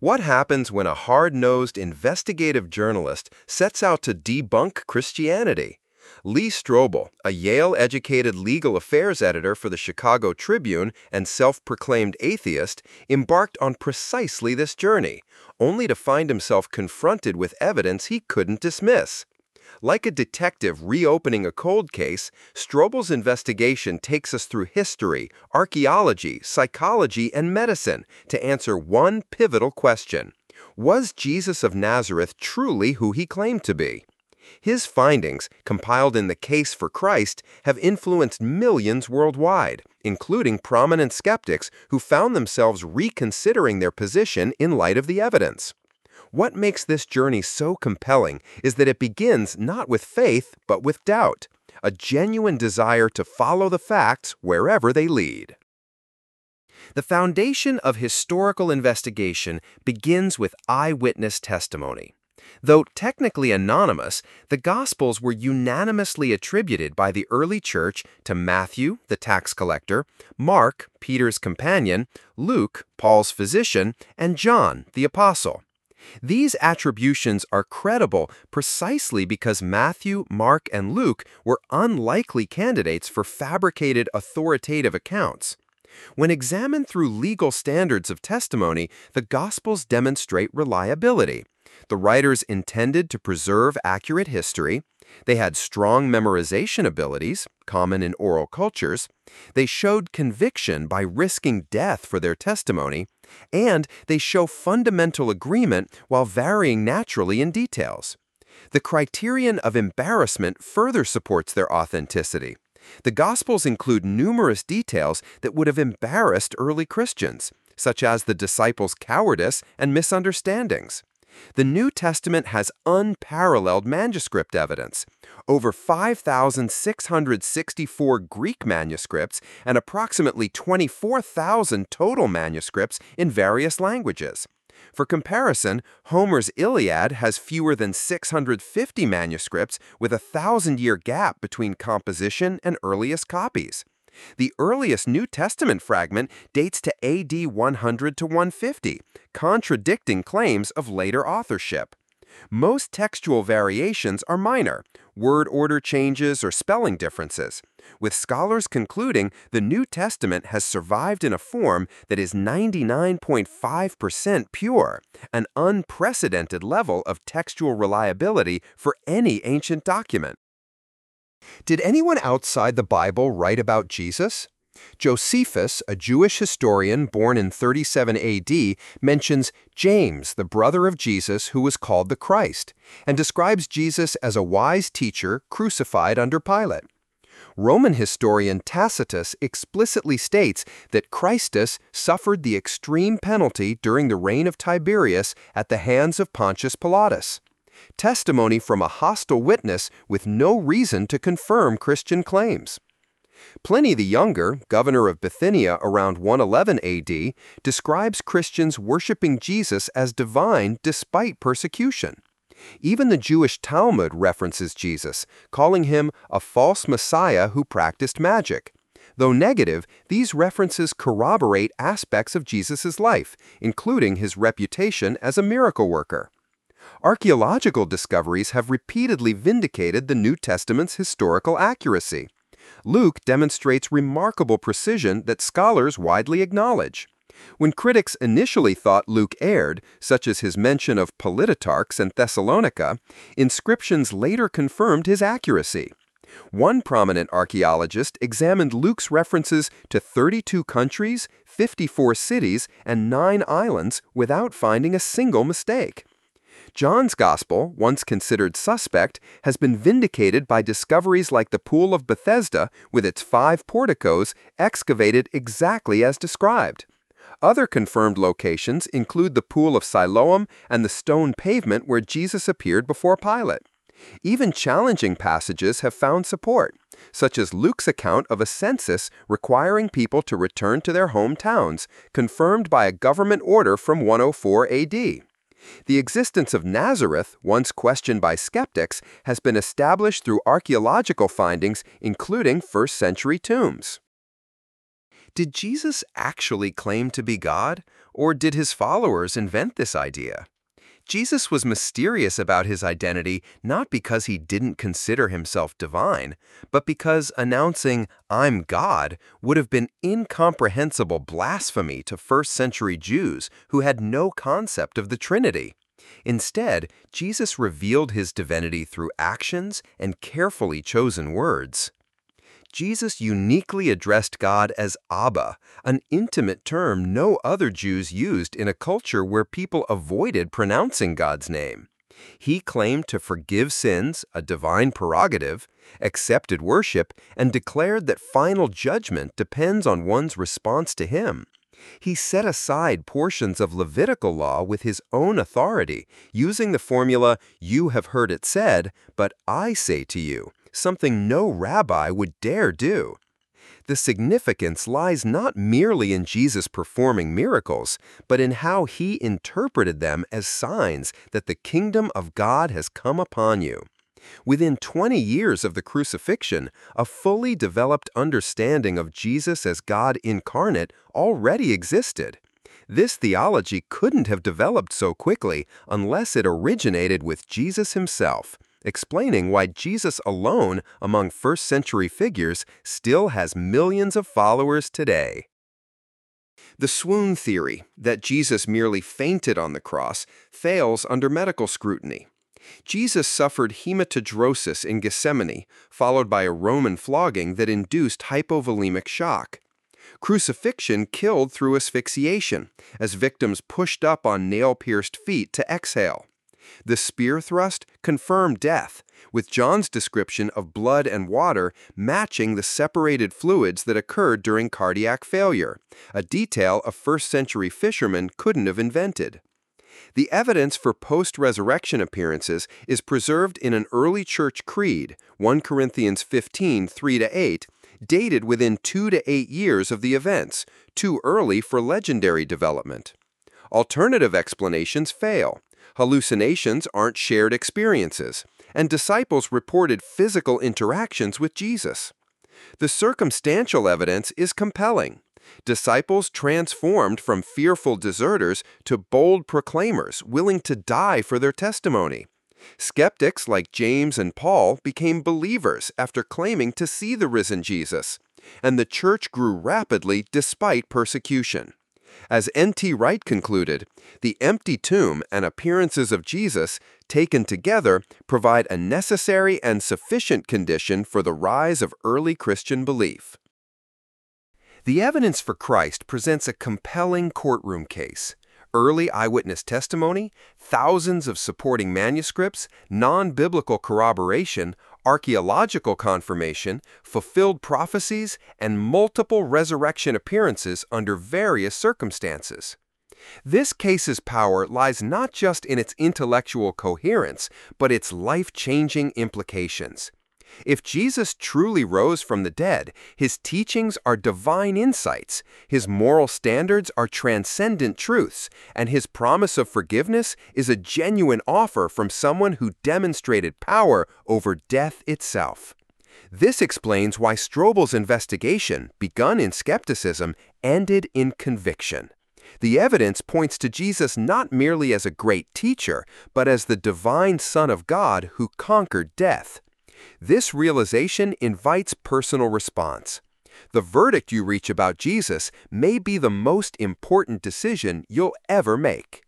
What happens when a hard-nosed investigative journalist sets out to debunk Christianity? Lee Strobel, a Yale-educated legal affairs editor for the Chicago Tribune and self-proclaimed atheist, embarked on precisely this journey, only to find himself confronted with evidence he couldn't dismiss. Like a detective reopening a cold case, Strobel's investigation takes us through history, archaeology, psychology, and medicine to answer one pivotal question. Was Jesus of Nazareth truly who he claimed to be? His findings, compiled in The Case for Christ, have influenced millions worldwide, including prominent skeptics who found themselves reconsidering their position in light of the evidence. What makes this journey so compelling is that it begins not with faith, but with doubt, a genuine desire to follow the facts wherever they lead. The foundation of historical investigation begins with eyewitness testimony. Though technically anonymous, the Gospels were unanimously attributed by the early church to Matthew, the tax collector, Mark, Peter's companion, Luke, Paul's physician, and John, the apostle. These attributions are credible precisely because Matthew, Mark, and Luke were unlikely candidates for fabricated authoritative accounts. When examined through legal standards of testimony, the Gospels demonstrate reliability. The writers intended to preserve accurate history. They had strong memorization abilities, common in oral cultures. They showed conviction by risking death for their testimony. And they show fundamental agreement while varying naturally in details. The criterion of embarrassment further supports their authenticity. The Gospels include numerous details that would have embarrassed early Christians, such as the disciples' cowardice and misunderstandings. The New Testament has unparalleled manuscript evidence. Over 5,664 Greek manuscripts and approximately 24,000 total manuscripts in various languages. For comparison, Homer's Iliad has fewer than 650 manuscripts with a 1,000-year gap between composition and earliest copies. The earliest New Testament fragment dates to AD 100 to 150, contradicting claims of later authorship. Most textual variations are minor, word order changes or spelling differences, with scholars concluding the New Testament has survived in a form that is 99.5% pure, an unprecedented level of textual reliability for any ancient document. Did anyone outside the Bible write about Jesus? Josephus, a Jewish historian born in 37 AD, mentions James, the brother of Jesus, who was called the Christ, and describes Jesus as a wise teacher crucified under Pilate. Roman historian Tacitus explicitly states that Christus suffered the extreme penalty during the reign of Tiberius at the hands of Pontius Pilatus. Testimony from a hostile witness with no reason to confirm Christian claims. Pliny the Younger, governor of Bithynia around 111 AD, describes Christians worshiping Jesus as divine despite persecution. Even the Jewish Talmud references Jesus, calling him a false Messiah who practiced magic. Though negative, these references corroborate aspects of Jesus' life, including his reputation as a miracle worker. Archaeological discoveries have repeatedly vindicated the New Testament's historical accuracy. Luke demonstrates remarkable precision that scholars widely acknowledge. When critics initially thought Luke erred, such as his mention of Politarchs and Thessalonica, inscriptions later confirmed his accuracy. One prominent archaeologist examined Luke's references to 32 countries, 54 cities, and 9 islands without finding a single mistake. John's Gospel, once considered suspect, has been vindicated by discoveries like the Pool of Bethesda with its 5 porticos excavated exactly as described. Other confirmed locations include the Pool of Siloam and the stone pavement where Jesus appeared before Pilate. Even challenging passages have found support, such as Luke's account of a census requiring people to return to their hometowns, confirmed by a government order from 104 AD. The existence of Nazareth, once questioned by skeptics, has been established through archaeological findings, including first-century tombs. Did Jesus actually claim to be God, or did his followers invent this idea? Jesus was mysterious about his identity not because he didn't consider himself divine, but because announcing, "I'm God," would have been incomprehensible blasphemy to first-century Jews who had no concept of the Trinity. Instead, Jesus revealed his divinity through actions and carefully chosen words. Jesus uniquely addressed God as Abba, an intimate term no other Jews used in a culture where people avoided pronouncing God's name. He claimed to forgive sins, a divine prerogative, accepted worship, and declared that final judgment depends on one's response to him. He set aside portions of Levitical law with his own authority, using the formula, "You have heard it said, but I say to you," something no rabbi would dare do. The significance lies not merely in Jesus performing miracles, but in how he interpreted them as signs that the kingdom of God has come upon you. Within 20 years of the crucifixion, a fully developed understanding of Jesus as God incarnate already existed. This theology couldn't have developed so quickly unless it originated with Jesus himself, explaining why Jesus alone among first-century figures still has millions of followers today. The swoon theory, that Jesus merely fainted on the cross, fails under medical scrutiny. Jesus suffered hematidrosis in Gethsemane, followed by a Roman flogging that induced hypovolemic shock. Crucifixion killed through asphyxiation, as victims pushed up on nail-pierced feet to exhale. The spear thrust confirmed death, with John's description of blood and water matching the separated fluids that occurred during cardiac failure, a detail a first-century fisherman couldn't have invented. The evidence for post-resurrection appearances is preserved in an early church creed, 1 Corinthians 15, 3-8, dated within 2 to 8 years of the events, too early for legendary development. Alternative explanations fail. Hallucinations aren't shared experiences, and disciples reported physical interactions with Jesus. The circumstantial evidence is compelling. Disciples transformed from fearful deserters to bold proclaimers willing to die for their testimony. Skeptics like James and Paul became believers after claiming to see the risen Jesus, and the church grew rapidly despite persecution. As N.T. Wright concluded, the empty tomb and appearances of Jesus, taken together, provide a necessary and sufficient condition for the rise of early Christian belief. The evidence for Christ presents a compelling courtroom case. Early eyewitness testimony, thousands of supporting manuscripts, non-biblical corroboration, archaeological confirmation, fulfilled prophecies, and multiple resurrection appearances under various circumstances. This case's power lies not just in its intellectual coherence, but its life-changing implications. If Jesus truly rose from the dead, his teachings are divine insights, his moral standards are transcendent truths, and his promise of forgiveness is a genuine offer from someone who demonstrated power over death itself. This explains why Strobel's investigation, begun in skepticism, ended in conviction. The evidence points to Jesus not merely as a great teacher, but as the divine Son of God who conquered death. This realization invites personal response. The verdict you reach about Jesus may be the most important decision you'll ever make.